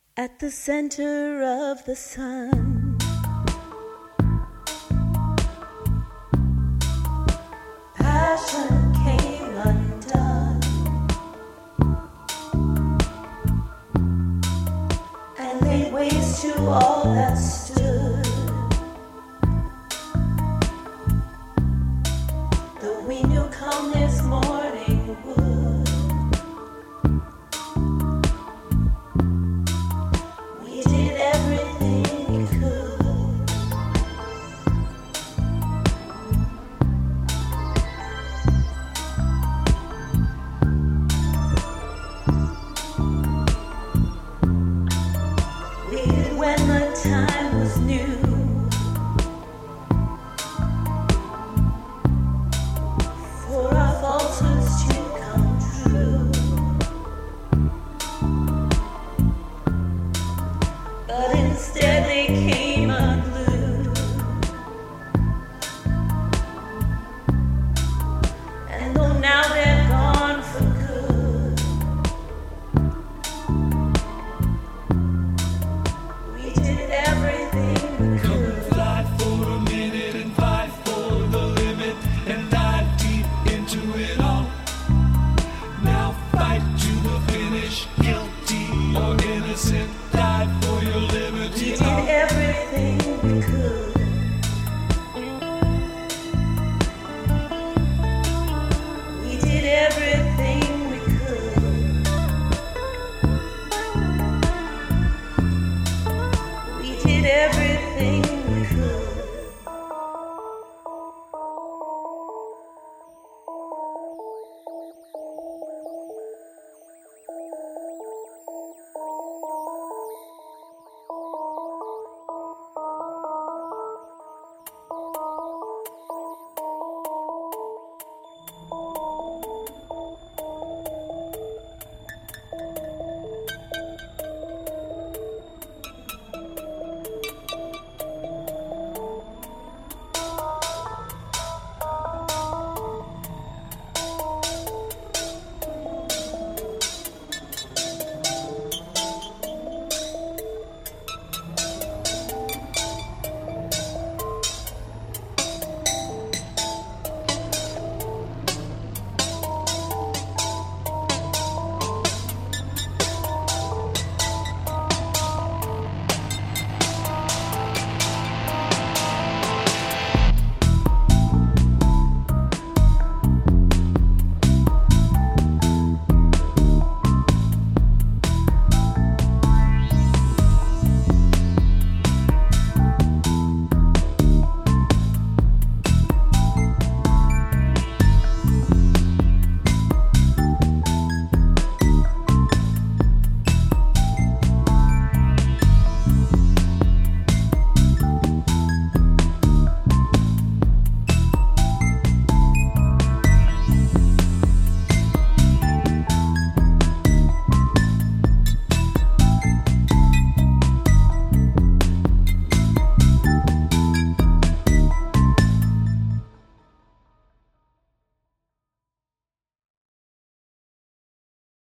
At the center of the sun, passion came undone, and laid waste to all that stood. Though we knew calmness morning would, we did everything we could. We did when the time was new, for our falsehoods to come true. But instead they came unglued, and though now they're gone for good, we did everything we could. Fly for a minute and fight for the limit and dive deep into it all. Now fight to the finish, guilty or innocent.